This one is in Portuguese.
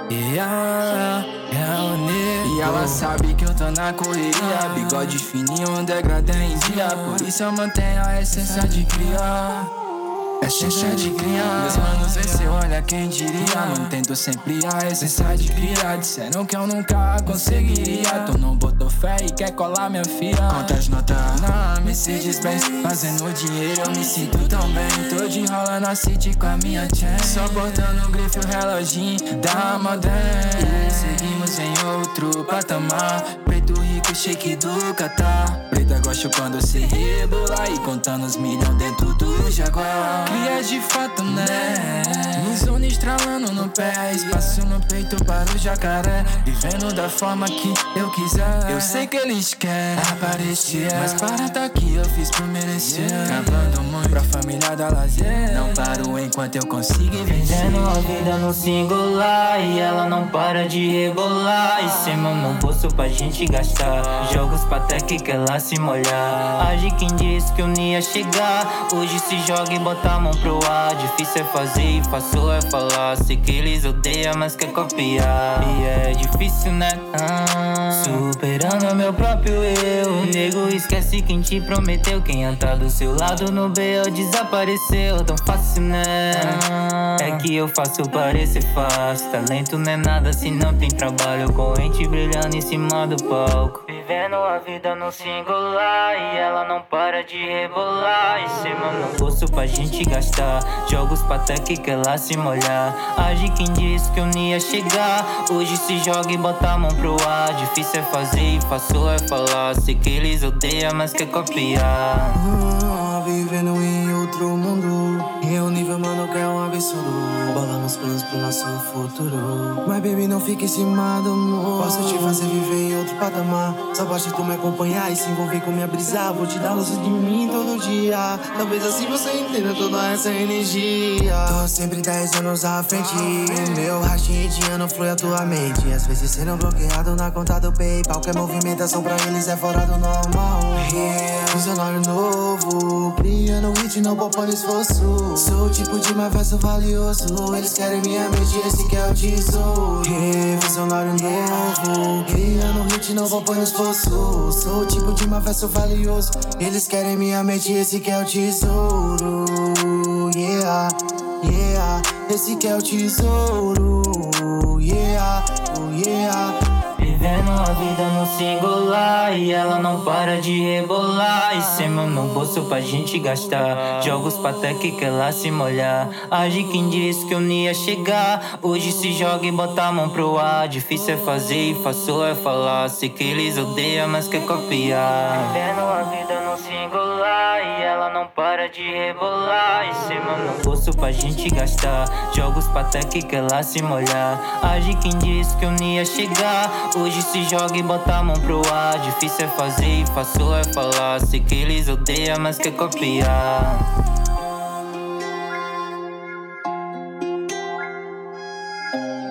Yeah, é o Nico. E ela sabe que eu tô na correria, bigode fininho, degradê em dia. Por isso eu mantenho a essência de criar. Essência de criar. Meus manos, vê se olha quem diria. Mantendo sempre a essência de criar. Disseram que eu nunca conseguiria. Tu não botou fé e quer colar minha filha. Quantas notas na Mercedes-Benz, fazendo dinheiro eu me sinto tão bem. Tô de enrola na city com a minha chain, só botando o grife e o reloginho da Modern. E seguimos em outro patamar. Preto rico, shake do Catar. Preta gosta quando se rebola e contando os milhões dentro do Jaguar. Cria de fato, né? Zona estralando no pé, espaço no peito para o jacaré. Vivendo da forma que eu quiser. Eu sei que eles querem aparecer, mas para tá aqui eu fiz por merecer. Cavando muito pra família da lazer. Não paro enquanto eu consigo vencer. Vivendo a vida no singular e ela não para de rebolar. E sem mão no bolso pra gente gastar. Jogos pra tech que ela se molhar. Age quem disse que eu não ia chegar. Hoje se joga e bota a mão pro ar. Difícil é fazer e fácil é falar. Sei que eles odeiam, mas quer copiar. E é difícil, né? Superando meu próprio eu. Nego, esquece quem te prometeu. Quem anda do seu lado no B.O. desapareceu. Tão fácil, né? É que eu faço parecer fácil. Talento não é nada se não tem trabalho. Corrente brilhando em cima do palco. Vivendo a vida no singular e ela não para de rebolar. E sem mão no bolso pra gente gastar. Jogos pra tech que ela se molhar. Age quem disse que eu não ia chegar. Hoje se joga e bota a mão pro ar. Difícil é fazer e fácil é falar. Sei que eles odeiam, mas quer copiar. Vivendo em outro mundo. E o nível, mano, que é um absurdo. Bola nos planos pro nosso futuro. Mas baby, não fique em cima do muro. Posso te fazer viver em outro patamar. Só basta tu me acompanhar e se envolver com minha brisa. Vou te dar luz de mim todo dia. Talvez assim você entenda toda essa energia. Tô sempre 10 anos à frente. Meu rachinho de ano flui a tua mente. Às vezes sendo bloqueado na conta do PayPal. Que movimentação pra eles é fora do normal. Funcionário novo, criando hit, não poupando esforço. Sou o tipo de mais verso valioso. Eles querem minha mente, esse que é o tesouro. Funcionário novo, criando hit, não poupando esforço. Sou o tipo de mais verso valioso. Eles querem minha mente, esse que é o tesouro. Yeah, yeah, esse que é o tesouro. Yeah, oh yeah. Vivendo a vida no singular e ela não para de rebolar. E sem mão no bolso pra gente gastar. Jogos pra tech que ela se molhar. Age quem disse que eu não ia chegar. Hoje se joga e bota a mão pro ar. Difícil é fazer e fácil é falar. Sei que eles odeiam, mas quer copiar. Vivendo a vida no singular e ela não para de rebolar. E sem mão no bolso pra gente gastar. Jogos pra tech que ela se molhar. Age quem disse que eu não ia chegar. Hoje se joga e bota a mão pro ar. Difícil é fazer e fácil é falar. Sei que eles odeiam, mas quer copiar.